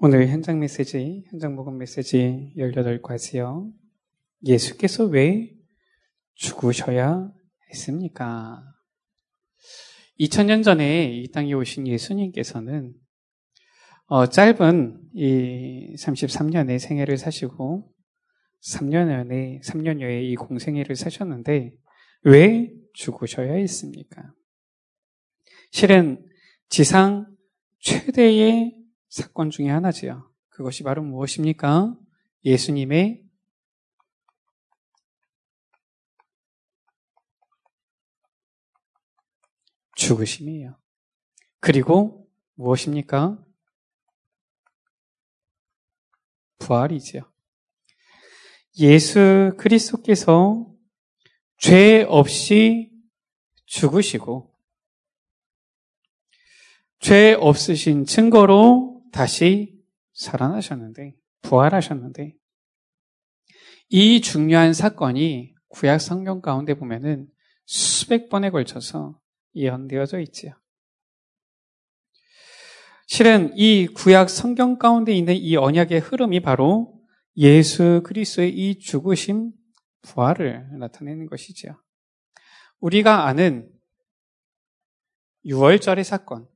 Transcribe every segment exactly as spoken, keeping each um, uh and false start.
오늘 현장 메시지, 현장 복음 메시지 열여덟 가지요. 예수께서 왜 죽으셔야 했습니까? 이천 년 전에 이 땅에 오신 예수님께서는 어, 짧은 이 삼십삼 년의 생애를 사시고 삼 년여의, 삼 년여의 이 공생애를 사셨는데 왜 죽으셔야 했습니까? 실은 지상 최대의 사건 중에 하나지요. 그것이 바로 무엇입니까? 예수님의 죽으심이에요. 그리고 무엇입니까? 부활이지요. 예수 그리스도께서 죄 없이 죽으시고 죄 없으신 증거로 다시 살아나셨는데, 부활하셨는데, 이 중요한 사건이 구약 성경 가운데 보면은 수백 번에 걸쳐서 예언되어져 있지요. 실은 이 구약 성경 가운데 있는 이 언약의 흐름이 바로 예수 그리스도의 이 죽으심, 부활을 나타내는 것이지요. 우리가 아는 유월절의 사건,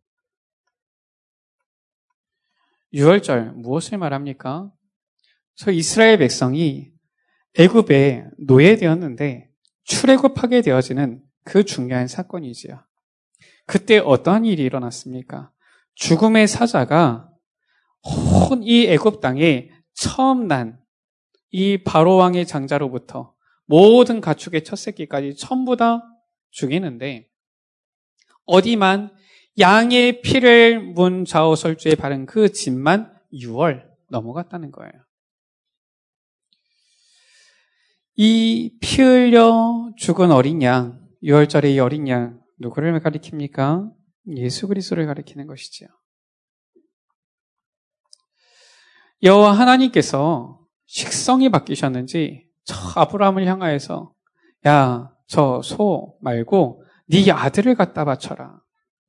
유월절 무엇을 말합니까? 저 이스라엘 백성이 애굽에 노예되었는데 출애굽하게 되어지는 그 중요한 사건이지요. 그때 어떠한 일이 일어났습니까? 죽음의 사자가 온 이 애굽 땅에 처음 난 이 바로 왕의 장자로부터 모든 가축의 첫 새끼까지 전부 다 죽이는데 어디만 양의 피를 문 좌우설주에 바른 그 집만 유월 넘어갔다는 거예요. 이 피 흘려 죽은 어린 양, 유월절의 이 어린 양, 누구를 가리킵니까? 예수 그리스도를 가리키는 것이지요. 여호와 하나님께서 식성이 바뀌셨는지 저 아브라함을 향하여서 야, 저 소 말고 네 아들을 갖다 바쳐라.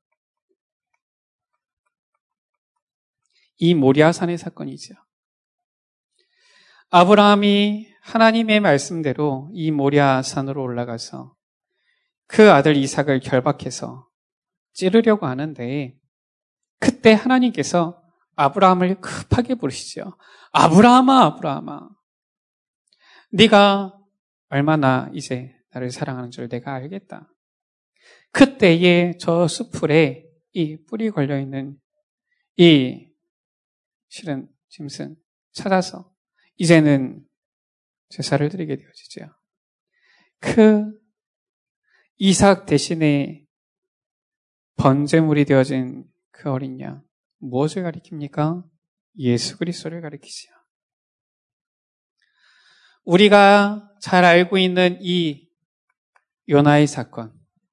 이 모리아산의 사건이죠. 아브라함이 하나님의 말씀대로 이 모리아산으로 올라가서 그 아들 이삭을 결박해서 찌르려고 하는데 그때 하나님께서 아브라함을 급하게 부르시죠. 아브라함아, 아브라함아. 네가 얼마나 이제 나를 사랑하는 줄 내가 알겠다. 그때에 저 수풀에 이 뿔이 걸려있는 이 실은 짐승 찾아서 이제는 제사를 드리게 되어지죠. 그 이삭 대신에 번제물이 되어진 그 어린 양 무엇을 가리킵니까? 예수 그리스도를 가리키죠. 우리가 잘 알고 있는 이 요나의 사건,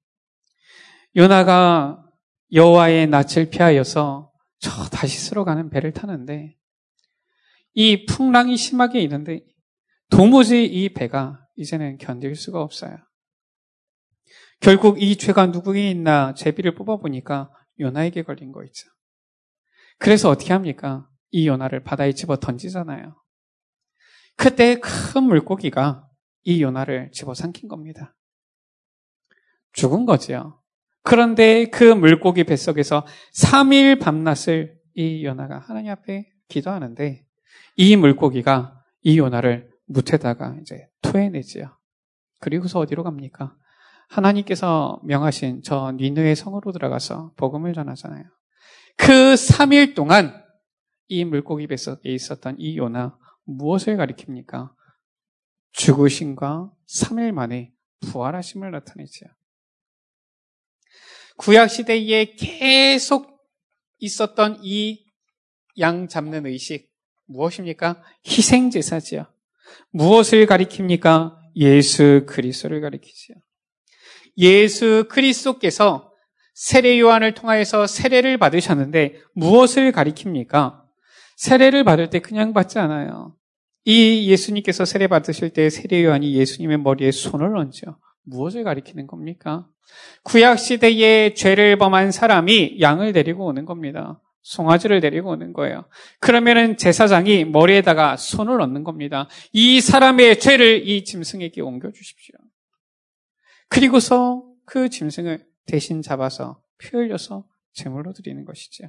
요나가 여호와의 낯을 피하여서 저 다시스로 가는 배를 타는데 이 풍랑이 심하게 있는데 도무지 이 배가 이제는 견딜 수가 없어요. 결국 이 죄가 누구에게 있나 제비를 뽑아보니까 요나에게 걸린 거 있죠. 그래서 어떻게 합니까? 이 요나를 바다에 집어 던지잖아요. 그때 큰 물고기가 이 요나를 집어삼킨 겁니다. 죽은 거지요. 그런데 그 물고기 뱃속에서 삼 일 밤낮을 이 요나가 하나님 앞에 기도하는데 이 물고기가 이 요나를 뭇에다가 이제 토해내지요. 그리고서 어디로 갑니까? 하나님께서 명하신 저 니느웨 성으로 들어가서 복음을 전하잖아요. 그 삼 일 동안 이 물고기 뱃속에 있었던 이 요나 무엇을 가리킵니까? 죽으심과 삼 일 만에 부활하심을 나타내지요. 구약 시대에 계속 있었던 이 양 잡는 의식 무엇입니까? 희생제사지요. 무엇을 가리킵니까? 예수 그리스도를 가리키지요. 예수 그리스도께서 세례 요한을 통하여서 세례를 받으셨는데 무엇을 가리킵니까? 세례를 받을 때 그냥 받지 않아요. 이 예수님께서 세례 받으실 때 세례 요한이 예수님의 머리에 손을 얹죠. 무엇을 가리키는 겁니까? 구약 시대에 죄를 범한 사람이 양을 데리고 오는 겁니다. 송아지를 데리고 오는 거예요. 그러면은 제사장이 머리에다가 손을 얹는 겁니다. 이 사람의 죄를 이 짐승에게 옮겨주십시오. 그리고서 그 짐승을 대신 잡아서 피 흘려서 제물로 드리는 것이죠.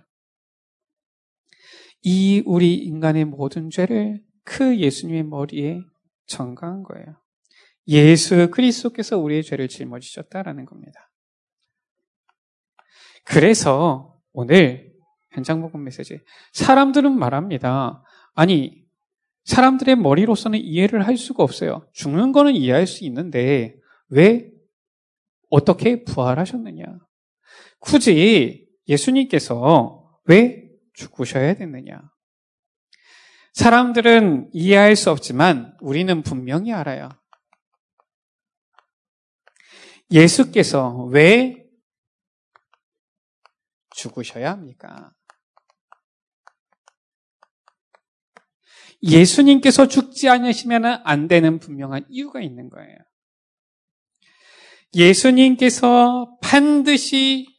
이 우리 인간의 모든 죄를 그 예수님의 머리에 전가한 거예요. 예수 그리스도께서 우리의 죄를 짊어지셨다라는 겁니다. 그래서 오늘 현장복음 메시지, 사람들은 말합니다. 아니, 사람들의 머리로서는 이해를 할 수가 없어요. 죽는 거는 이해할 수 있는데 왜 어떻게 부활하셨느냐? 굳이 예수님께서 왜 죽으셔야 됐느냐? 사람들은 이해할 수 없지만 우리는 분명히 알아요. 예수께서 왜 죽으셔야 합니까? 예수님께서 죽지 않으시면 안 되는 분명한 이유가 있는 거예요. 예수님께서 반드시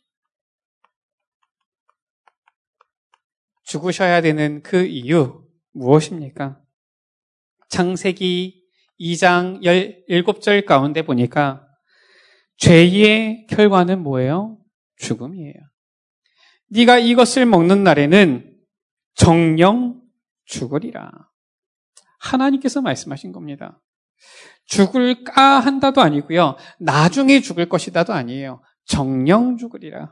죽으셔야 되는 그 이유 무엇입니까? 창세기 이 장 십칠 절 가운데 보니까 죄의 결과는 뭐예요? 죽음이에요. 네가 이것을 먹는 날에는 정령 죽으리라. 하나님께서 말씀하신 겁니다. 죽을까 한다도 아니고요. 나중에 죽을 것이다도 아니에요. 정령 죽으리라.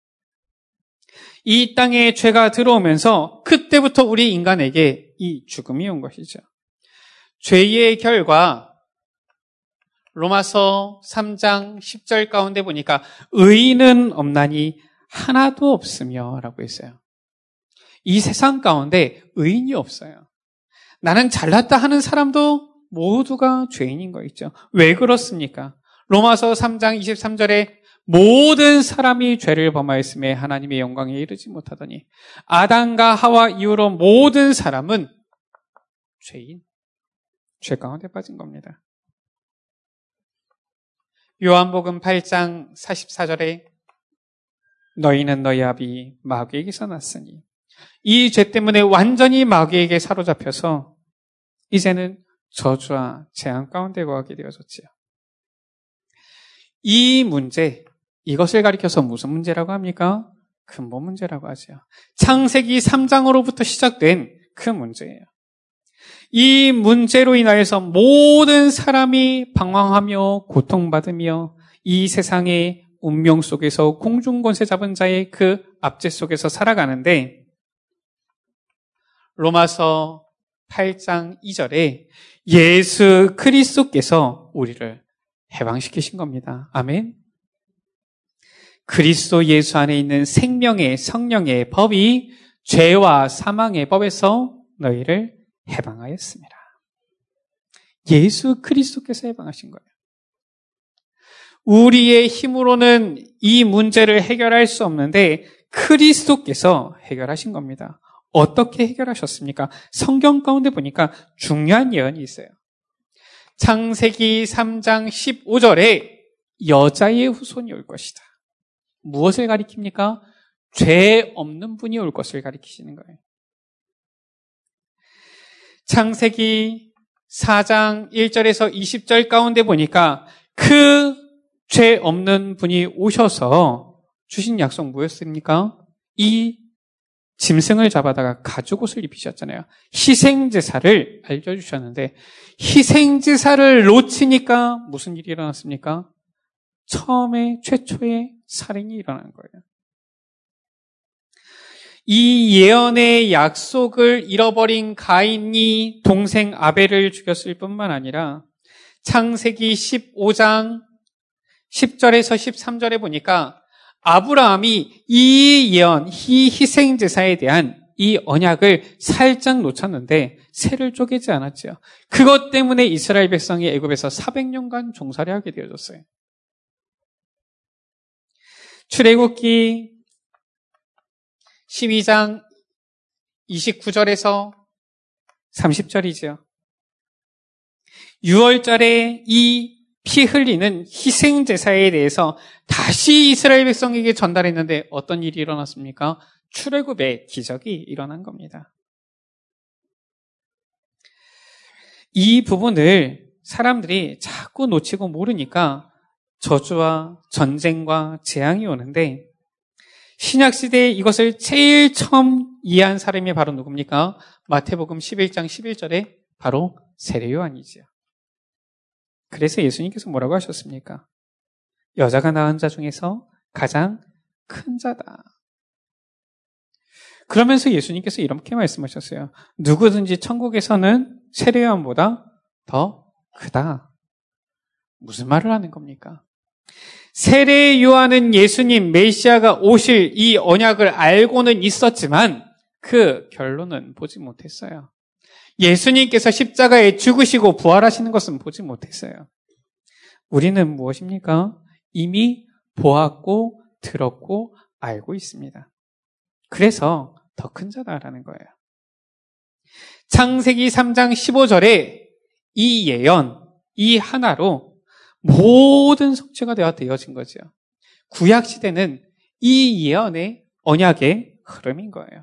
이 땅에 죄가 들어오면서 그때부터 우리 인간에게 이 죽음이 온 것이죠. 죄의 결과 로마서 삼 장 십 절 가운데 보니까 의인은 없나니 하나도 없으며 라고 했어요. 이 세상 가운데 의인이 없어요. 나는 잘났다 하는 사람도 모두가 죄인인 거 있죠. 왜 그렇습니까? 로마서 삼 장 이십삼 절에 모든 사람이 죄를 범하였음에 하나님의 영광에 이르지 못하더니 아담과 하와 이후로 모든 사람은 죄인, 죄 가운데 빠진 겁니다. 요한복음 팔 장 사십사 절에 너희는 너희 아비 마귀에게서 났으니 이 죄 때문에 완전히 마귀에게 사로잡혀서 이제는 저주와 재앙 가운데 거하게 되어졌지요. 이 문제, 이것을 가리켜서 무슨 문제라고 합니까? 근본 문제라고 하죠. 창세기 삼 장으로부터 시작된 그 문제예요. 이 문제로 인하여서 모든 사람이 방황하며 고통받으며 이 세상의 운명 속에서 공중권세 잡은 자의 그 압제 속에서 살아가는데 로마서 팔 장 이 절에 예수 그리스도께서 우리를 해방시키신 겁니다. 아멘. 그리스도 예수 안에 있는 생명의 성령의 법이 죄와 사망의 법에서 너희를 해방하였습니다. 예수 그리스도께서 해방하신 거예요. 우리의 힘으로는 이 문제를 해결할 수 없는데 그리스도께서 해결하신 겁니다. 어떻게 해결하셨습니까? 성경 가운데 보니까 중요한 예언이 있어요. 창세기 삼 장 십오 절에 여자의 후손이 올 것이다. 무엇을 가리킵니까? 죄 없는 분이 올 것을 가리키시는 거예요. 창세기 사 장 일 절에서 이십 절 가운데 보니까 그 죄 없는 분이 오셔서 주신 약속 뭐였습니까? 이 짐승을 잡아다가 가죽옷을 입히셨잖아요. 희생제사를 알려주셨는데 희생제사를 놓치니까 무슨 일이 일어났습니까? 처음에 최초의 살인이 일어난 거예요. 이 예언의 약속을 잃어버린 가인이 동생 아벨을 죽였을 뿐만 아니라 창세기 십오 장 십 절에서 십삼 절에 보니까 아브라함이 이 예언, 이 희생제사에 대한 이 언약을 살짝 놓쳤는데 새를 쪼개지 않았죠. 그것 때문에 이스라엘 백성이 애굽에서 사백 년간 종살이 하게 되어졌어요. 출애굽기 십이 장 이십구 절에서 삼십 절이죠. 유월절에 이 피 흘리는 희생제사에 대해서 다시 이스라엘 백성에게 전달했는데 어떤 일이 일어났습니까? 출애굽의 기적이 일어난 겁니다. 이 부분을 사람들이 자꾸 놓치고 모르니까 저주와 전쟁과 재앙이 오는데, 신약시대에 이것을 제일 처음 이해한 사람이 바로 누굽니까? 마태복음 십일 장 십일 절에 바로 세례 요한이지요. 그래서 예수님께서 뭐라고 하셨습니까? 여자가 낳은 자 중에서 가장 큰 자다. 그러면서 예수님께서 이렇게 말씀하셨어요. 누구든지 천국에서는 세례 요한보다 더 크다. 무슨 말을 하는 겁니까? 세례 요한은 예수님 메시아가 오실 이 언약을 알고는 있었지만 그 결론은 보지 못했어요. 예수님께서 십자가에 죽으시고 부활하시는 것은 보지 못했어요. 우리는 무엇입니까? 이미 보았고 들었고 알고 있습니다. 그래서 더 큰 자다라는 거예요. 창세기 삼 장 십오 절에 이 예언, 이 하나로 모든 성취가 되어진 거죠. 구약시대는 이 예언의 언약의 흐름인 거예요.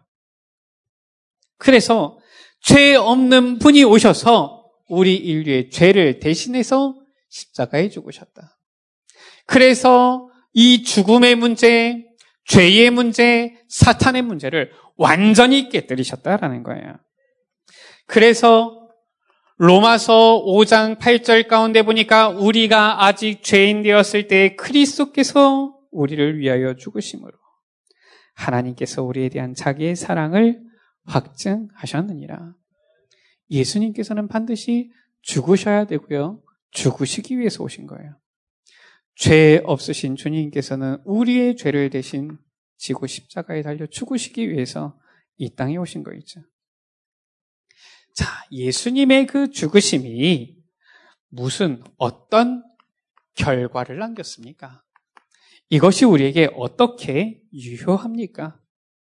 그래서 죄 없는 분이 오셔서 우리 인류의 죄를 대신해서 십자가에 죽으셨다. 그래서 이 죽음의 문제, 죄의 문제, 사탄의 문제를 완전히 깨뜨리셨다라는 거예요. 그래서 로마서 오 장 팔 절 가운데 보니까 우리가 아직 죄인 되었을 때 그리스도께서 우리를 위하여 죽으심으로 하나님께서 우리에 대한 자기의 사랑을 확증하셨느니라. 예수님께서는 반드시 죽으셔야 되고요. 죽으시기 위해서 오신 거예요. 죄 없으신 주님께서는 우리의 죄를 대신 지고 십자가에 달려 죽으시기 위해서 이 땅에 오신 거있죠. 자, 예수님의 그 죽으심이 무슨 어떤 결과를 남겼습니까? 이것이 우리에게 어떻게 유효합니까?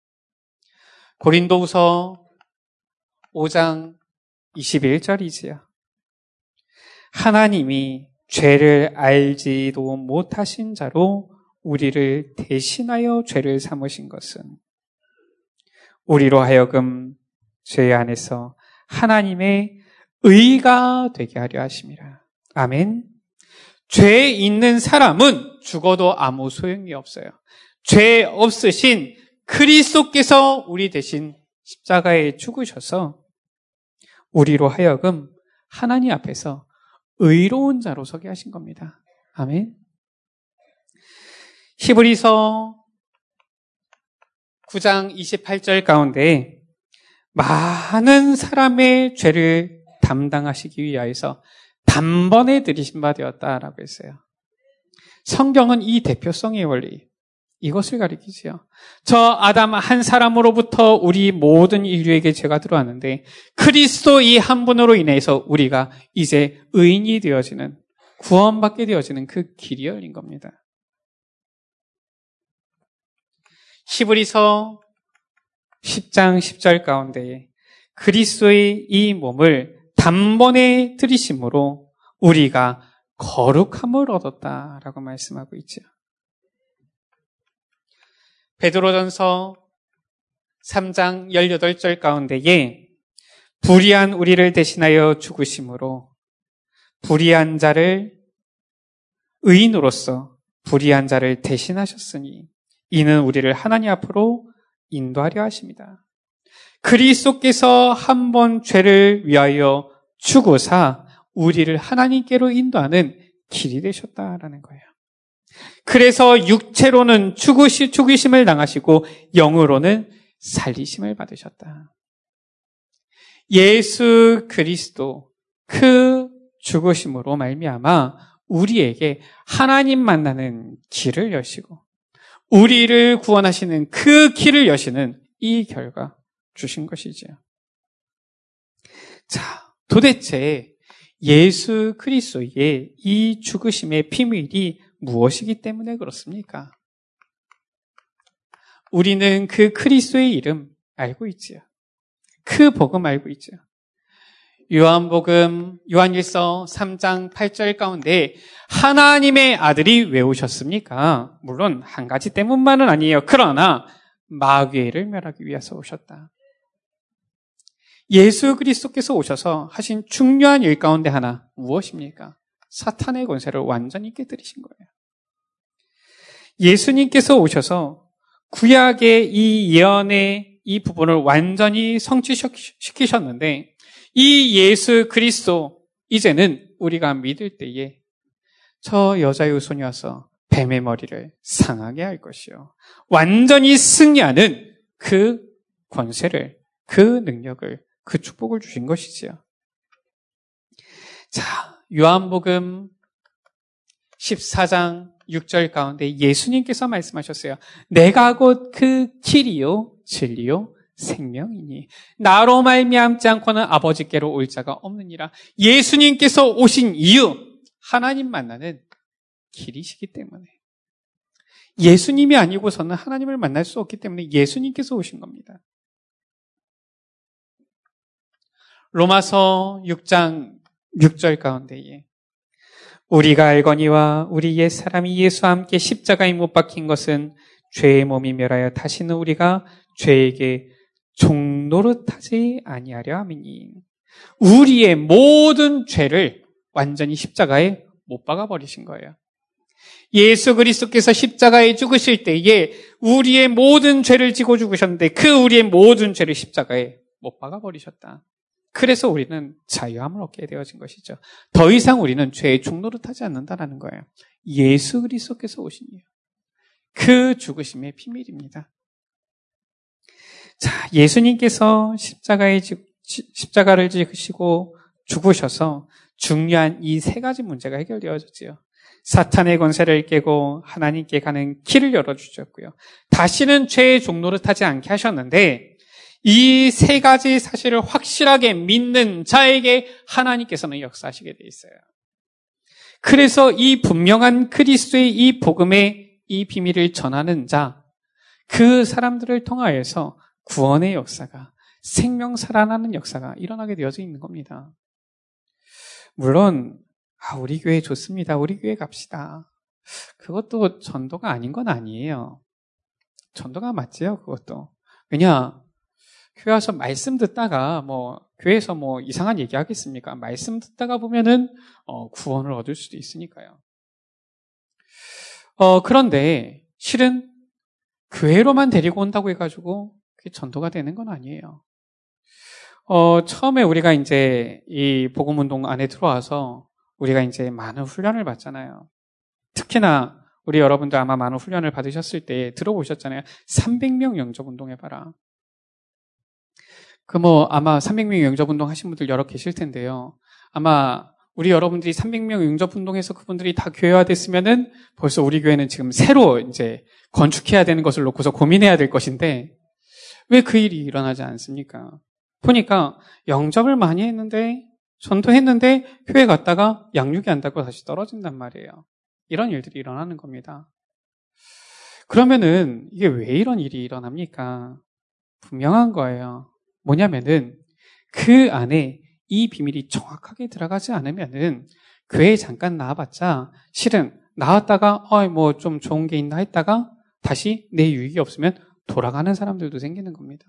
고린도후서 오 장 이십일 절이지요. 하나님이 죄를 알지도 못하신 자로 우리를 대신하여 죄를 삼으신 것은 우리로 하여금 죄 안에서 하나님의 의가 되게 하려 하심이라. 아멘. 죄 있는 사람은 죽어도 아무 소용이 없어요. 죄 없으신 그리스도께서 우리 대신 십자가에 죽으셔서 우리로 하여금 하나님 앞에서 의로운 자로 서게 하신 겁니다. 아멘. 히브리서 구 장 이십팔 절 가운데 많은 사람의 죄를 담당하시기 위하여서 단번에 들이신 바 되었다라고 했어요. 성경은 이 대표성의 원리, 이것을 가리키지요. 저 아담 한 사람으로부터 우리 모든 인류에게 죄가 들어왔는데 그리스도 이 한 분으로 인해서 우리가 이제 의인이 되어지는, 구원받게 되어지는 그 길이 열린 겁니다. 히브리서 십 장 십 절 가운데 그리스도의 이 몸을 단번에 들이심으로 우리가 거룩함을 얻었다라고 말씀하고 있죠. 베드로전서 삼 장 십팔 절 가운데에 불의한 우리를 대신하여 죽으심으로 불의한 자를 의인으로서 불의한 자를 대신하셨으니 이는 우리를 하나님 앞으로 인도하려 하십니다. 그리스도께서 한 번 죄를 위하여 죽으사 우리를 하나님께로 인도하는 길이 되셨다라는 거예요. 그래서 육체로는 죽으시, 죽으심을 당하시고 영으로는 살리심을 받으셨다. 예수 그리스도 그 죽으심으로 말미암아 우리에게 하나님 만나는 길을 여시고 우리를 구원하시는 그 길을 여시는 이 결과 주신 것이지요. 자, 도대체 예수 그리스도의 이 죽으심의 비밀이 무엇이기 때문에 그렇습니까? 우리는 그 그리스도의 이름 알고 있지요. 그 복음 알고 있죠. 요한복음, 요한일서 삼 장 팔 절 가운데 하나님의 아들이 왜 오셨습니까? 물론 한 가지 때문만은 아니에요. 그러나 마귀를 멸하기 위해서 오셨다. 예수 그리스도께서 오셔서 하신 중요한 일 가운데 하나 무엇입니까? 사탄의 권세를 완전히 깨뜨리신 거예요. 예수님께서 오셔서 구약의 이 예언의 이 부분을 완전히 성취시키셨는데 이 예수 그리스도 이제는 우리가 믿을 때에 저 여자의 후손이 와서 뱀의 머리를 상하게 할 것이요. 완전히 승리하는 그 권세를, 그 능력을, 그 축복을 주신 것이지요. 자, 요한복음 십사 장 육 절 가운데 예수님께서 말씀하셨어요. 내가 곧 그 길이요 진리요 생명이니 나로 말미암지 않고는 아버지께로 올 자가 없느니라. 예수님께서 오신 이유, 하나님 만나는 길이시기 때문에, 예수님이 아니고서는 하나님을 만날 수 없기 때문에 예수님께서 오신 겁니다. 로마서 육 장 육 절 가운데에 우리가 알거니와 우리 옛사람이 예수와 함께 십자가에 못 박힌 것은 죄의 몸이 멸하여 다시는 우리가 죄에게 종노릇하지 아니하려 함이니 우리의 모든 죄를 완전히 십자가에 못 박아버리신 거예요. 예수 그리스도께서 십자가에 죽으실 때에 우리의 모든 죄를 지고 죽으셨는데 그 우리의 모든 죄를 십자가에 못 박아버리셨다. 그래서 우리는 자유함을 얻게 되어진 것이죠. 더 이상 우리는 죄의 종노릇하지 않는다라는 거예요. 예수 그리스도께서 오신 이유, 그 죽으심의 비밀입니다. 자, 예수님께서 십자가에 십자가를 지시고 죽으셔서 중요한 이 세 가지 문제가 해결되어졌지요. 사탄의 권세를 깨고 하나님께 가는 길을 열어주셨고요. 다시는 죄의 종노릇하지 않게 하셨는데 이 세 가지 사실을 확실하게 믿는 자에게 하나님께서는 역사하시게 돼 있어요. 그래서 이 분명한 그리스도의 이 복음의 이 비밀을 전하는 자, 그 사람들을 통하여서 구원의 역사가, 생명 살아나는 역사가 일어나게 되어져 있는 겁니다. 물론 아, 우리 교회 좋습니다. 우리 교회 갑시다. 그것도 전도가 아닌 건 아니에요. 전도가 맞지요, 그것도. 왜냐, 교회 와서 말씀 듣다가 뭐 교회에서 뭐 이상한 얘기 하겠습니까? 말씀 듣다가 보면은 어, 구원을 얻을 수도 있으니까요. 어, 그런데 실은 교회로만 데리고 온다고 해가지고 그게 전도가 되는 건 아니에요. 어, 처음에 우리가 이제 이 복음운동 안에 들어와서 우리가 이제 많은 훈련을 받잖아요. 특히나 우리 여러분들 아마 많은 훈련을 받으셨을 때 들어보셨잖아요. 삼백 명 영접운동 해봐라. 그 뭐 아마 삼백 명 영접운동 하신 분들 여러 계실 텐데요. 아마 우리 여러분들이 삼백 명 영접운동해서 그분들이 다 교회화됐으면은 벌써 우리 교회는 지금 새로 이제 건축해야 되는 것을 놓고서 고민해야 될 것인데 왜 그 일이 일어나지 않습니까? 보니까 영접을 많이 했는데 전도했는데 교회 갔다가 양육이 안 닿고 다시 떨어진단 말이에요. 이런 일들이 일어나는 겁니다. 그러면은 이게 왜 이런 일이 일어납니까? 분명한 거예요. 뭐냐면은 그 안에 이 비밀이 정확하게 들어가지 않으면은 교회에 잠깐 나와봤자 실은 나왔다가 어 뭐 좀 좋은 게 있나 했다가 다시 내 유익이 없으면 돌아가는 사람들도 생기는 겁니다.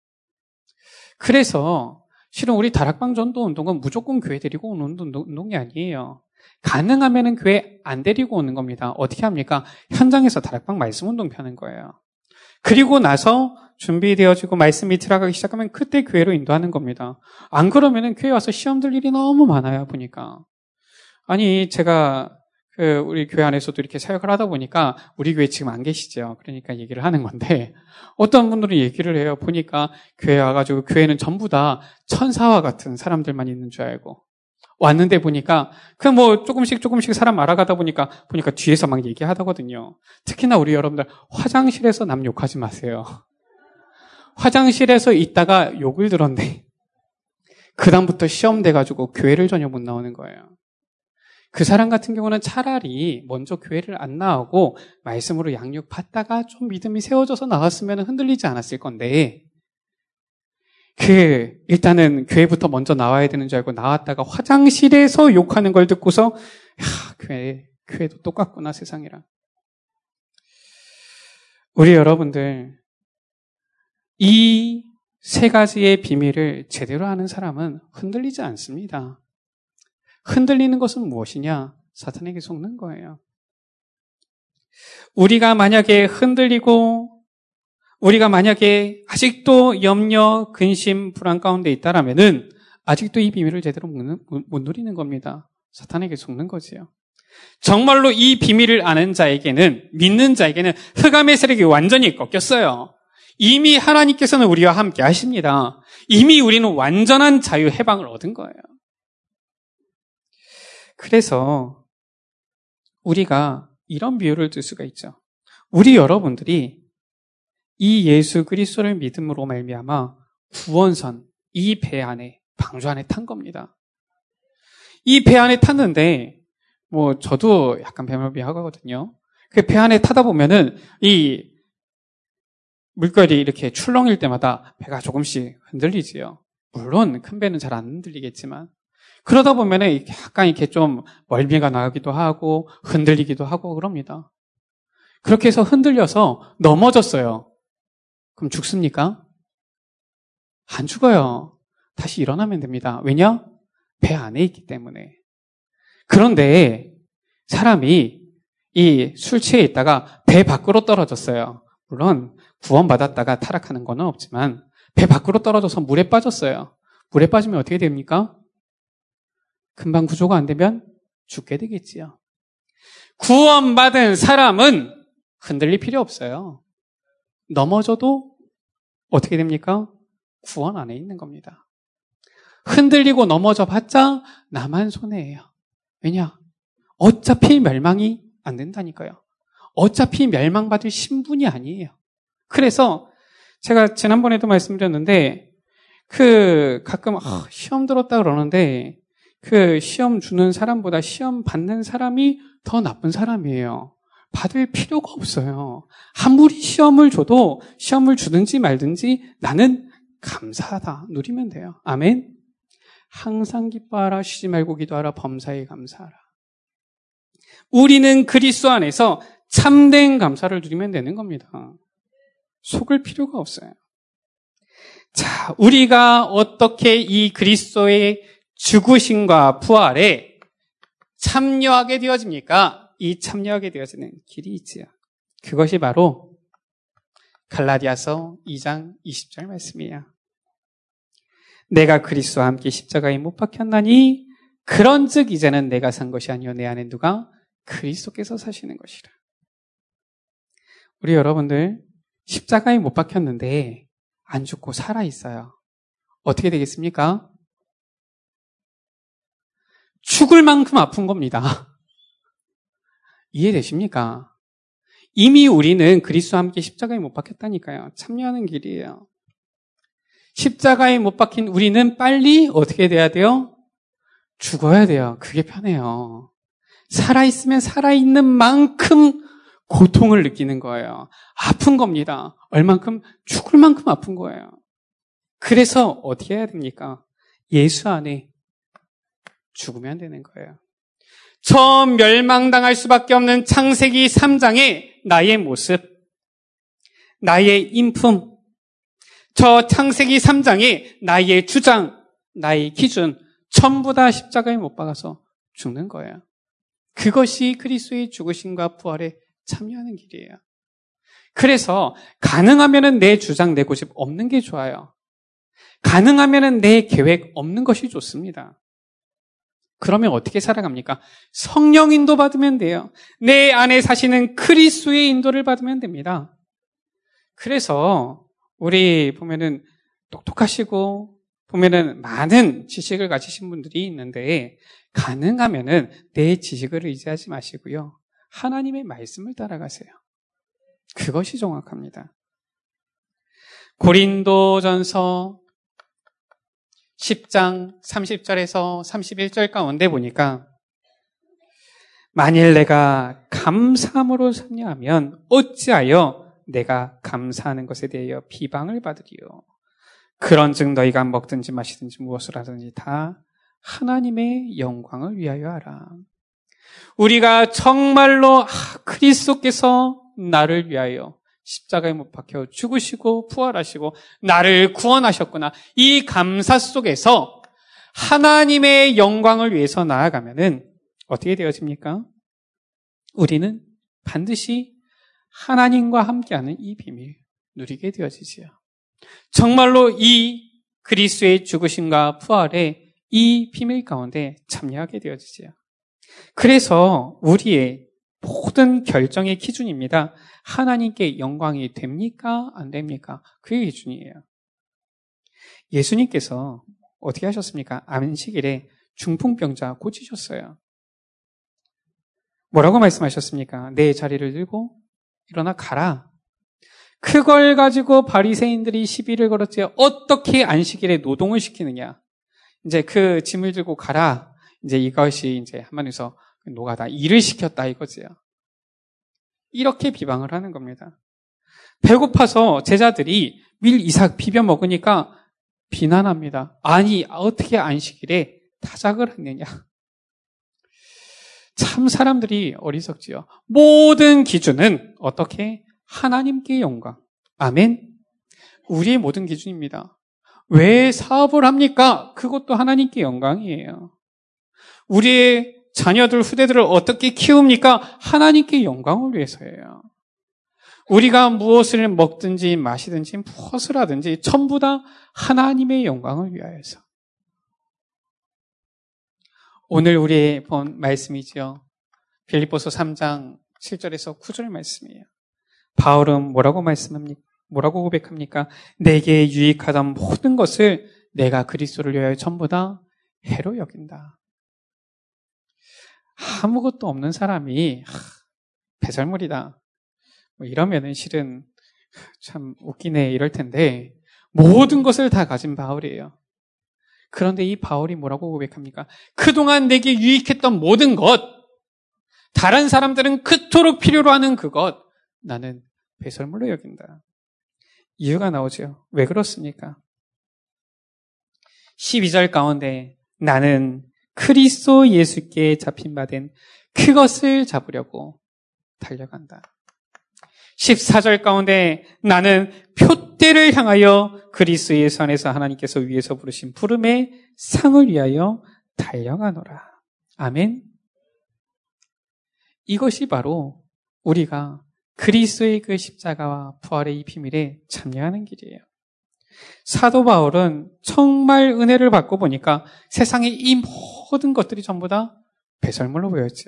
그래서 실은 우리 다락방 전도 운동은 무조건 교회 데리고 오는 운동이 아니에요. 가능하면은 교회 안 데리고 오는 겁니다. 어떻게 합니까? 현장에서 다락방 말씀 운동 펴는 거예요. 그리고 나서 준비되어지고 말씀이 들어가기 시작하면 그때 교회로 인도하는 겁니다. 안 그러면은 교회 와서 시험 들 일이 너무 많아요, 보니까. 아니, 제가 그 우리 교회 안에서도 이렇게 사역을 하다 보니까 우리 교회 지금 안 계시죠. 그러니까 얘기를 하는 건데 어떤 분들은 얘기를 해요. 보니까 교회 와가지고 교회는 전부 다 천사와 같은 사람들만 있는 줄 알고 왔는데 보니까 그 뭐 조금씩 조금씩 사람 알아가다 보니까 보니까 뒤에서 막 얘기하다거든요. 특히나 우리 여러분들 화장실에서 남 욕하지 마세요. 화장실에서 있다가 욕을 들었네. 그 다음부터 시험 돼가지고 교회를 전혀 못 나오는 거예요. 그 사람 같은 경우는 차라리 먼저 교회를 안 나오고 말씀으로 양육 받다가 좀 믿음이 세워져서 나왔으면 흔들리지 않았을 건데 그 일단은 교회부터 먼저 나와야 되는 줄 알고 나왔다가 화장실에서 욕하는 걸 듣고서 야, 교회, 교회도 똑같구나 세상이랑. 우리 여러분들 이 세 가지의 비밀을 제대로 아는 사람은 흔들리지 않습니다. 흔들리는 것은 무엇이냐? 사탄에게 속는 거예요. 우리가 만약에 흔들리고 우리가 만약에 아직도 염려, 근심, 불안 가운데 있다라면은 아직도 이 비밀을 제대로 못 누리는 겁니다. 사탄에게 속는 거지요. 정말로 이 비밀을 아는 자에게는, 믿는 자에게는 흑암의 세력이 완전히 꺾였어요. 이미 하나님께서는 우리와 함께 하십니다. 이미 우리는 완전한 자유 해방을 얻은 거예요. 그래서 우리가 이런 비유를 들 수가 있죠. 우리 여러분들이 이 예수 그리스도를 믿음으로 말미암아 구원선, 이 배 안에, 방주 안에 탄 겁니다. 이 배 안에 탔는데 뭐 저도 약간 배멀미 하거든요. 그 배 안에 타다 보면은 이 물결이 이렇게 출렁일 때마다 배가 조금씩 흔들리지요. 물론 큰 배는 잘 안 흔들리겠지만 그러다 보면은 약간 이렇게 좀 멀미가 나기도 하고 흔들리기도 하고 그럽니다. 그렇게 해서 흔들려서 넘어졌어요. 그럼 죽습니까? 안 죽어요. 다시 일어나면 됩니다. 왜냐? 배 안에 있기 때문에. 그런데 사람이 이 술 취해 있다가 배 밖으로 떨어졌어요. 물론 구원받았다가 타락하는 건 없지만 배 밖으로 떨어져서 물에 빠졌어요. 물에 빠지면 어떻게 됩니까? 금방 구조가 안 되면 죽게 되겠지요. 구원받은 사람은 흔들릴 필요 없어요. 넘어져도 어떻게 됩니까? 구원 안에 있는 겁니다. 흔들리고 넘어져 봤자 나만 손해예요. 왜냐? 어차피 멸망이 안 된다니까요. 어차피 멸망받을 신분이 아니에요. 그래서 제가 지난번에도 말씀드렸는데 그 가끔 아, 시험 들었다 그러는데 그 시험 주는 사람보다 시험 받는 사람이 더 나쁜 사람이에요. 받을 필요가 없어요. 아무리 시험을 줘도 시험을 주든지 말든지 나는 감사하다. 누리면 돼요. 아멘. 항상 기뻐하라. 쉬지 말고 기도하라. 범사에 감사하라. 우리는 그리스도 안에서 참된 감사를 누리면 되는 겁니다. 속을 필요가 없어요. 자, 우리가 어떻게 이 그리스도의 죽으심과 부활에 참여하게 되어집니까? 이 참여하게 되어지는 길이 있지요. 그것이 바로 갈라디아서 이 장 이십 절 말씀이에요. 내가 그리스도와 함께 십자가에 못 박혔나니 그런즉 이제는 내가 산 것이 아니요 내 안에 누가 그리스도께서 사시는 것이라. 우리 여러분들 십자가에 못 박혔는데 안 죽고 살아 있어요. 어떻게 되겠습니까? 죽을 만큼 아픈 겁니다. 이해되십니까? 이미 우리는 그리스도와 함께 십자가에 못 박혔다니까요. 참여하는 길이에요. 십자가에 못 박힌 우리는 빨리 어떻게 돼야 돼요? 죽어야 돼요. 그게 편해요. 살아있으면 살아있는 만큼 고통을 느끼는 거예요. 아픈 겁니다. 얼만큼? 죽을 만큼 아픈 거예요. 그래서 어떻게 해야 됩니까? 예수 안에 죽으면 되는 거예요. 저 멸망당할 수밖에 없는 창세기 삼 장의 나의 모습, 나의 인품, 저 창세기 삼 장의 나의 주장, 나의 기준, 전부 다 십자가에 못 박아서 죽는 거예요. 그것이 그리스도의 죽으심과 부활에 참여하는 길이에요. 그래서 가능하면은 내 주장, 내 고집 없는 게 좋아요. 가능하면은 내 계획 없는 것이 좋습니다. 그러면 어떻게 살아갑니까? 성령 인도 받으면 돼요. 내 안에 사시는 그리스도의 인도를 받으면 됩니다. 그래서 우리 보면은 똑똑하시고 보면은 많은 지식을 가지신 분들이 있는데 가능하면은 내 지식을 의지하지 마시고요. 하나님의 말씀을 따라가세요. 그것이 정확합니다. 고린도전서 십 장 삼십 절에서 삼십일 절 가운데 보니까 만일 내가 감사함으로 참여하면 어찌하여 내가 감사하는 것에 대하여 비방을 받으리요. 그런즉 너희가 먹든지 마시든지 무엇을 하든지 다 하나님의 영광을 위하여 하라. 우리가 정말로 아, 그리스도께서 나를 위하여 십자가에 못 박혀 죽으시고 부활하시고 나를 구원하셨구나. 이 감사 속에서 하나님의 영광을 위해서 나아가면은 어떻게 되어집니까? 우리는 반드시 하나님과 함께하는 이 비밀 누리게 되어지지요. 정말로 이 그리스도의 죽으심과 부활의 이 비밀 가운데 참여하게 되어지지요. 그래서 우리의 모든 결정의 기준입니다. 하나님께 영광이 됩니까? 안 됩니까? 그게 기준이에요. 예수님께서 어떻게 하셨습니까? 안식일에 중풍병자 고치셨어요. 뭐라고 말씀하셨습니까? 내 자리를 들고 일어나 가라. 그걸 가지고 바리새인들이 시비를 걸었지. 어떻게 안식일에 노동을 시키느냐? 이제 그 짐을 들고 가라. 이제 이것이 이제 한마디서 노가다 일을 시켰다 이거지요. 이렇게 비방을 하는 겁니다. 배고파서 제자들이 밀 이삭 비벼 먹으니까 비난합니다. 아니 어떻게 안식일에 타작을 했느냐? 참 사람들이 어리석지요. 모든 기준은 어떻게? 하나님께 영광. 아멘. 우리의 모든 기준입니다. 왜 사업을 합니까? 그것도 하나님께 영광이에요. 우리의 자녀들, 후대들을 어떻게 키웁니까? 하나님께 영광을 위해서예요. 우리가 무엇을 먹든지 마시든지 무엇을 하든지 전부 다 하나님의 영광을 위하여서. 오늘 우리의 본 말씀이죠. 빌립보서 삼 장 칠 절에서 구 절 말씀이에요. 바울은 뭐라고 말씀합니까? 뭐라고 고백합니까? 내게 유익하던 모든 것을 내가 그리스도를 위하여 전부 다 해로 여긴다. 아무것도 없는 사람이 하, 배설물이다. 뭐 이러면은 실은 참 웃기네 이럴 텐데 모든 것을 다 가진 바울이에요. 그런데 이 바울이 뭐라고 고백합니까? 그동안 내게 유익했던 모든 것, 다른 사람들은 그토록 필요로 하는 그것, 나는 배설물로 여긴다. 이유가 나오죠. 왜 그렇습니까? 십이 절 가운데 나는 그리스도 예수께 잡힌 바 된 그것을 잡으려고 달려간다. 십사 절 가운데 나는 표대를 향하여 그리스도 예수 안에서 하나님께서 위에서 부르신 부름의 상을 위하여 달려가노라. 아멘. 이것이 바로 우리가 그리스도의 그 십자가와 부활의 이 비밀에 참여하는 길이에요. 사도 바울은 정말 은혜를 받고 보니까 세상의 이 모든 것들이 전부 다 배설물로 보였죠.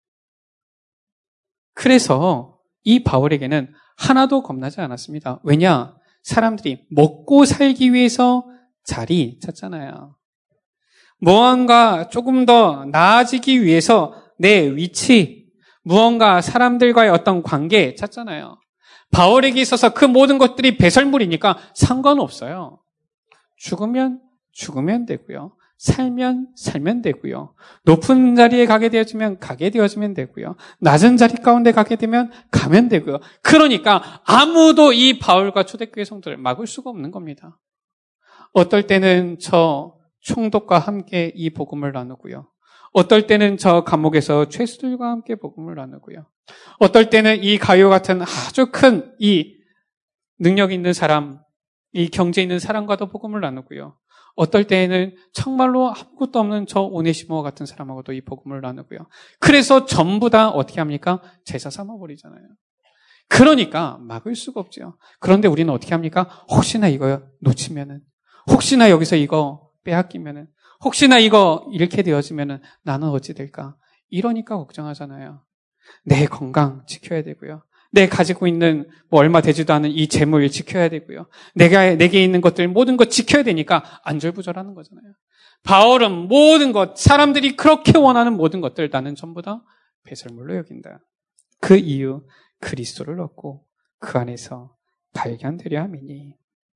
그래서 이 바울에게는 하나도 겁나지 않았습니다. 왜냐? 사람들이 먹고 살기 위해서 자리 찾잖아요. 무언가 조금 더 나아지기 위해서 내 위치, 무언가 사람들과의 어떤 관계 찾잖아요. 바울에게 있어서 그 모든 것들이 배설물이니까 상관없어요. 죽으면 죽으면 되고요. 살면 살면 되고요. 높은 자리에 가게 되어지면 가게 되어지면 되고요. 낮은 자리 가운데 가게 되면 가면 되고요. 그러니까 아무도 이 바울과 초대교회 성도를 막을 수가 없는 겁니다. 어떨 때는 저 총독과 함께 이 복음을 나누고요. 어떨 때는 저 감옥에서 죄수들과 함께 복음을 나누고요. 어떨 때는 이 가요 같은 아주 큰 이 능력 있는 사람, 이 경제 있는 사람과도 복음을 나누고요. 어떨 때에는 정말로 아무것도 없는 저 오네시모 같은 사람하고도 이 복음을 나누고요. 그래서 전부 다 어떻게 합니까? 제사 삼아버리잖아요. 그러니까 막을 수가 없죠. 그런데 우리는 어떻게 합니까? 혹시나 이거 놓치면은, 혹시나 여기서 이거 빼앗기면은, 혹시나 이거 이렇게 되어지면은 나는 어찌 될까? 이러니까 걱정하잖아요. 내 건강 지켜야 되고요. 내 가지고 있는 뭐 얼마 되지도 않은 이 재물 지켜야 되고요. 내가 내게 있는 것들 모든 것 지켜야 되니까 안절부절하는 거잖아요. 바울은 모든 것, 사람들이 그렇게 원하는 모든 것들 나는 전부 다 배설물로 여긴다. 그 이유 그리스도를 얻고 그 안에서 발견되려 함이니.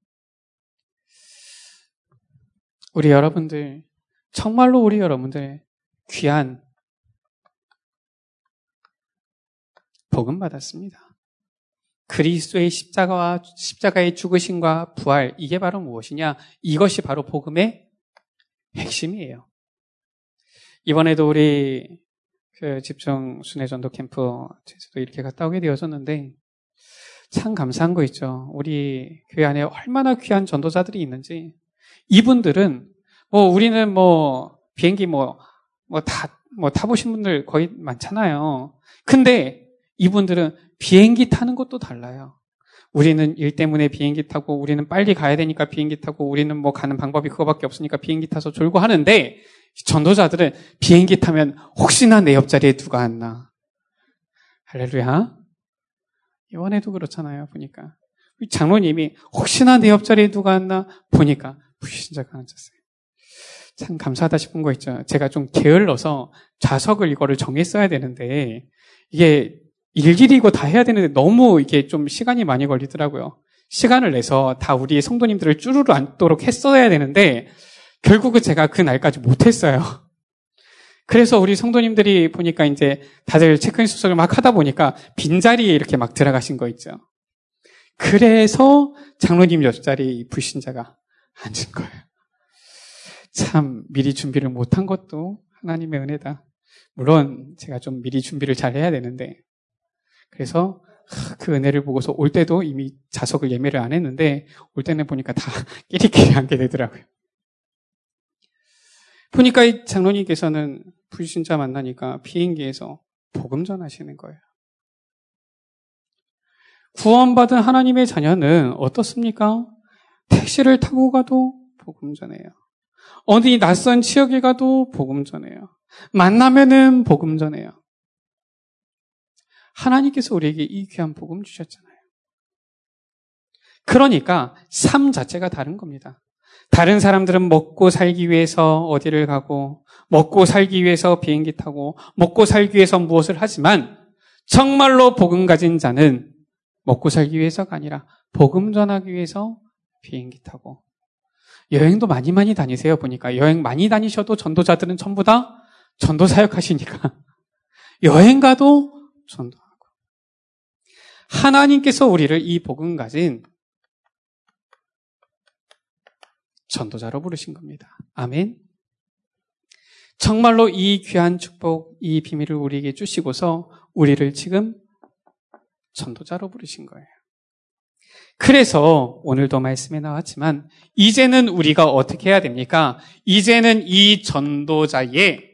우리 여러분들 정말로 우리 여러분들 귀한 복음 받았습니다. 그리스도의 십자가와 십자가의 죽으심과 부활, 이게 바로 무엇이냐? 이것이 바로 복음의 핵심이에요. 이번에도 우리 그 집중 순회 전도 캠프 제주도 이렇게 갔다 오게 되어졌는데 참 감사한 거 있죠. 우리 교회 안에 얼마나 귀한 전도자들이 있는지. 이분들은 뭐 우리는 뭐 비행기 뭐 뭐 다 뭐 타보신 분들 거의 많잖아요. 근데 이분들은 비행기 타는 것도 달라요. 우리는 일 때문에 비행기 타고 우리는 빨리 가야 되니까 비행기 타고 우리는 뭐 가는 방법이 그거밖에 없으니까 비행기 타서 졸고 하는데 전도자들은 비행기 타면 혹시나 내 옆자리에 누가 앉나. 할렐루야. 이번에도 그렇잖아요. 보니까 장로님이 혹시나 내 옆자리에 누가 앉나 보니까 불신자가 앉았어요. 참 감사하다 싶은 거 있죠. 제가 좀 게을러서 좌석을 이거를 정했어야 되는데 이게 일일이 이거 다 해야 되는데 너무 이게 좀 시간이 많이 걸리더라고요. 시간을 내서 다 우리 성도님들을 쭈루루 앉도록 했어야 되는데 결국은 제가 그 날까지 못했어요. 그래서 우리 성도님들이 보니까 이제 다들 체크인 수석을 막 하다 보니까 빈자리에 이렇게 막 들어가신 거 있죠. 그래서 장로님 옆자리 불신자가 앉은 거예요. 참 미리 준비를 못한 것도 하나님의 은혜다. 물론 제가 좀 미리 준비를 잘 해야 되는데 그래서 그 은혜를 보고서 올 때도 이미 좌석을 예매를 안 했는데 올 때는 보니까 다 끼리끼리 앉게 되더라고요. 보니까 이 장로님께서는 불신자 만나니까 비행기에서 복음 전하시는 거예요. 구원받은 하나님의 자녀는 어떻습니까? 택시를 타고 가도 복음 전해요. 어디 낯선 지역에 가도 복음 전해요. 만나면은 복음 전해요. 하나님께서 우리에게 이 귀한 복음 주셨잖아요. 그러니까 삶 자체가 다른 겁니다. 다른 사람들은 먹고 살기 위해서 어디를 가고 먹고 살기 위해서 비행기 타고 먹고 살기 위해서 무엇을 하지만 정말로 복음 가진 자는 먹고 살기 위해서가 아니라 복음 전하기 위해서 비행기 타고 여행도 많이 많이 다니세요. 보니까 여행 많이 다니셔도 전도자들은 전부 다 전도 사역하시니까 여행 가도 전도하고 하나님께서 우리를 이 복음 가진 전도자로 부르신 겁니다. 아멘. 정말로 이 귀한 축복, 이 비밀을 우리에게 주시고서 우리를 지금 전도자로 부르신 거예요. 그래서 오늘도 말씀에 나왔지만 이제는 우리가 어떻게 해야 됩니까? 이제는 이 전도자의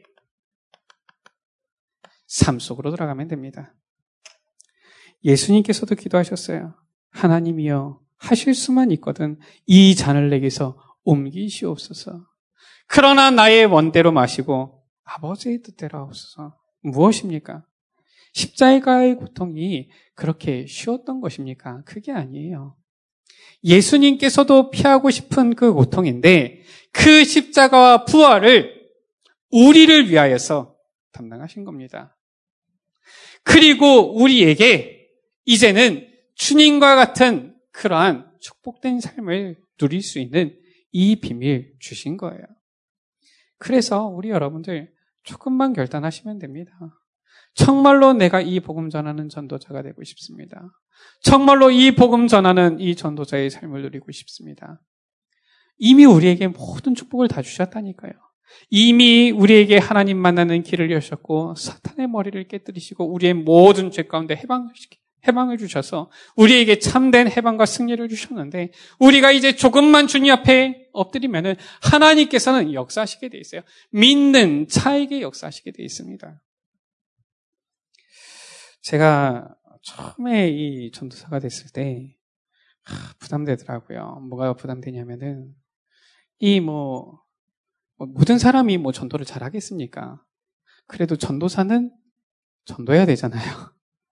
삶 속으로 들어가면 됩니다. 예수님께서도 기도하셨어요. 하나님이여 하실 수만 있거든 이 잔을 내게서 옮기시옵소서. 그러나 나의 원대로 마시고 아버지의 뜻대로 하옵소서. 무엇입니까? 십자가의 고통이 그렇게 쉬웠던 것입니까? 그게 아니에요. 예수님께서도 피하고 싶은 그 고통인데 그 십자가와 부활을 우리를 위하여서 담당하신 겁니다. 그리고 우리에게 이제는 주님과 같은 그러한 축복된 삶을 누릴 수 있는 이 비밀 주신 거예요. 그래서 우리 여러분들 조금만 결단하시면 됩니다. 정말로 내가 이 복음 전하는 전도자가 되고 싶습니다. 정말로 이 복음 전하는 이 전도자의 삶을 누리고 싶습니다. 이미 우리에게 모든 축복을 다 주셨다니까요. 이미 우리에게 하나님 만나는 길을 여셨고 사탄의 머리를 깨뜨리시고 우리의 모든 죄 가운데 해방, 해방을 주셔서 우리에게 참된 해방과 승리를 주셨는데 우리가 이제 조금만 주님 앞에 엎드리면은 하나님께서는 역사하시게 돼 있어요. 믿는 자에게 역사하시게 돼 있습니다. 제가 처음에 이 전도사가 됐을 때 부담되더라고요. 뭐가 부담되냐면은 이 뭐 모든 사람이 뭐 전도를 잘 하겠습니까? 그래도 전도사는 전도해야 되잖아요.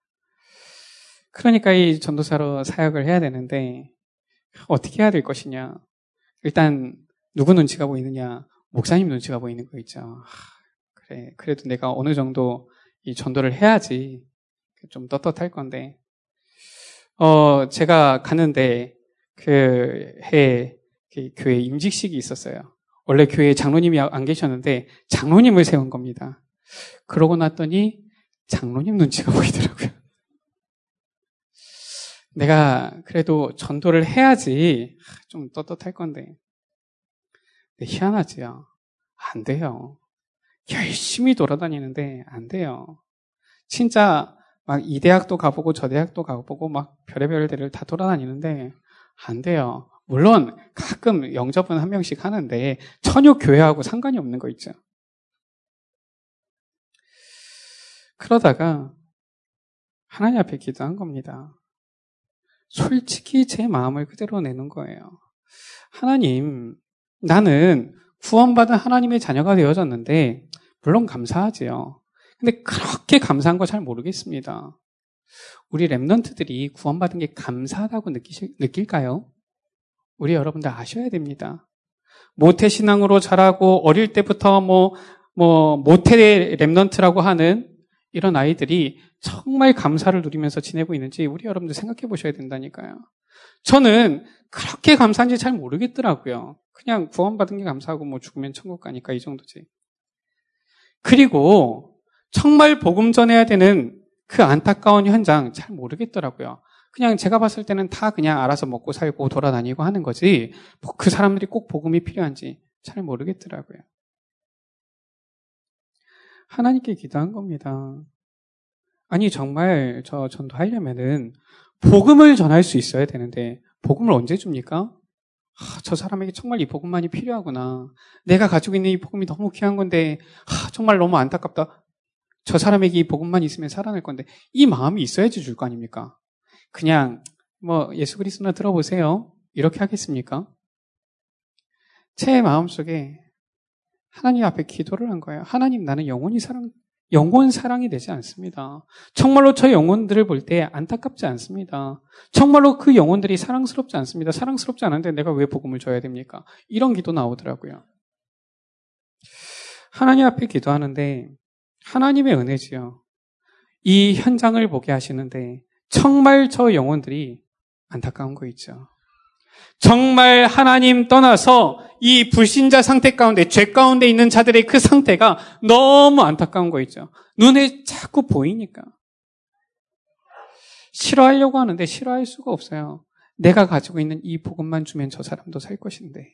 그러니까 이 전도사로 사역을 해야 되는데 어떻게 해야 될 것이냐? 일단 누구 눈치가 보이느냐? 목사님 눈치가 보이는 거 있죠. 그래, 그래도 내가 어느 정도 이 전도를 해야지 좀 떳떳할 건데, 어 제가 가는데 그 해 교회 임직식이 있었어요. 원래 교회에 장로님이 안 계셨는데 장로님을 세운 겁니다. 그러고 났더니 장로님 눈치가 보이더라고요. 내가 그래도 전도를 해야지 좀 떳떳할 건데 희한하지요. 안 돼요. 열심히 돌아다니는데 안 돼요. 진짜 막 이 대학도 가보고 저 대학도 가보고 막 별의별 데를 다 돌아다니는데 안 돼요. 물론 가끔 영접은 한 명씩 하는데 전혀 교회하고 상관이 없는 거 있죠. 그러다가 하나님 앞에 기도한 겁니다. 솔직히 제 마음을 그대로 내는 거예요. 하나님, 나는 구원받은 하나님의 자녀가 되어졌는데 물론 감사하지요. 근데 그렇게 감사한 거 잘 모르겠습니다. 우리 랩런트들이 구원받은 게 감사하다고 느끼실, 느낄까요? 우리 여러분들 아셔야 됩니다. 모태신앙으로 자라고 어릴 때부터 뭐, 뭐, 모태 랩런트라고 하는 이런 아이들이 정말 감사를 누리면서 지내고 있는지 우리 여러분들 생각해 보셔야 된다니까요. 저는 그렇게 감사한지 잘 모르겠더라고요. 그냥 구원받은 게 감사하고 뭐 죽으면 천국 가니까 이 정도지. 그리고 정말 복음 전해야 되는 그 안타까운 현장 잘 모르겠더라고요. 그냥 제가 봤을 때는 다 그냥 알아서 먹고 살고 돌아다니고 하는 거지 뭐 그 사람들이 꼭 복음이 필요한지 잘 모르겠더라고요. 하나님께 기도한 겁니다. 아니 정말 저 전도하려면은 복음을 전할 수 있어야 되는데 복음을 언제 줍니까? 아, 저 사람에게 정말 이 복음만이 필요하구나. 내가 가지고 있는 이 복음이 너무 귀한 건데 아, 정말 너무 안타깝다. 저 사람에게 이 복음만 있으면 살아날 건데 이 마음이 있어야지 줄 거 아닙니까? 그냥 뭐 예수 그리스도나 들어보세요. 이렇게 하겠습니까? 제 마음속에 하나님 앞에 기도를 한 거예요. 하나님, 나는 영원히 사랑, 영원 사랑이 되지 않습니다. 정말로 저 영혼들을 볼 때 안타깝지 않습니다. 정말로 그 영혼들이 사랑스럽지 않습니다. 사랑스럽지 않은데 내가 왜 복음을 줘야 됩니까? 이런 기도 나오더라고요. 하나님 앞에 기도하는데 하나님의 은혜지요. 이 현장을 보게 하시는데 정말 저 영혼들이 안타까운 거 있죠. 정말 하나님 떠나서 이 불신자 상태 가운데, 죄 가운데 있는 자들의 그 상태가 너무 안타까운 거 있죠. 눈에 자꾸 보이니까. 싫어하려고 하는데 싫어할 수가 없어요. 내가 가지고 있는 이 복음만 주면 저 사람도 살 것인데.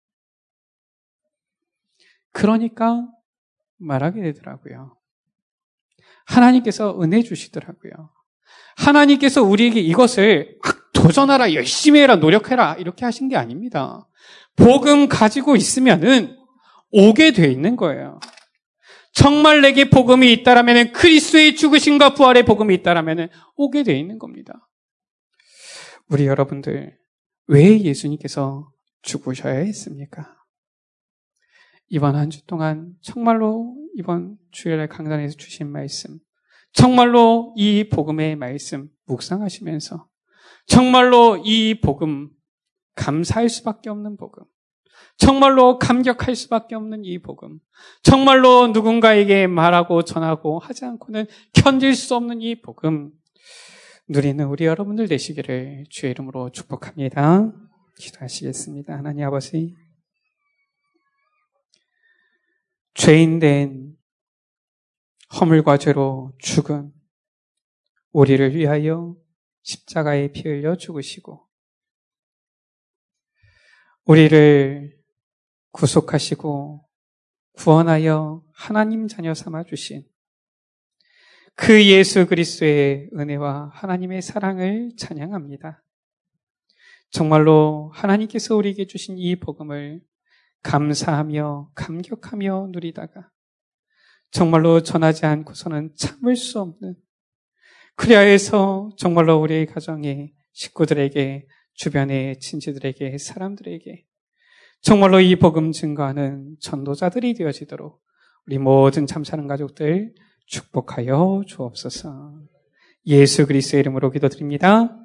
그러니까 말하게 되더라고요. 하나님께서 은혜 주시더라고요. 하나님께서 우리에게 이것을 막 도전하라, 열심히 해라, 노력해라 이렇게 하신 게 아닙니다. 복음 가지고 있으면은 오게 돼 있는 거예요. 정말 내게 복음이 있다라면은 그리스도의 죽으심과 부활의 복음이 있다라면은 오게 돼 있는 겁니다. 우리 여러분들 왜 예수님께서 죽으셔야 했습니까? 이번 한 주 동안 정말로 이번 주일날 강단에서 주신 말씀, 정말로 이 복음의 말씀 묵상하시면서 정말로 이 복음 감사할 수밖에 없는 복음, 정말로 감격할 수밖에 없는 이 복음, 정말로 누군가에게 말하고 전하고 하지 않고는 견딜 수 없는 이 복음 누리는 우리 여러분들 되시기를 주의 이름으로 축복합니다. 기도하시겠습니다. 하나님 아버지, 죄인된 허물과 죄로 죽은 우리를 위하여 십자가에 피 흘려 죽으시고 우리를 구속하시고 구원하여 하나님 자녀 삼아 주신 그 예수 그리스도의 은혜와 하나님의 사랑을 찬양합니다. 정말로 하나님께서 우리에게 주신 이 복음을 감사하며 감격하며 누리다가 정말로 전하지 않고서는 참을 수 없는, 그래야 해서 정말로 우리의 가정에, 식구들에게, 주변의 친지들에게, 사람들에게 정말로 이 복음 증거하는 전도자들이 되어지도록 우리 모든 참사는 가족들 축복하여 주옵소서. 예수 그리스도의 이름으로 기도드립니다.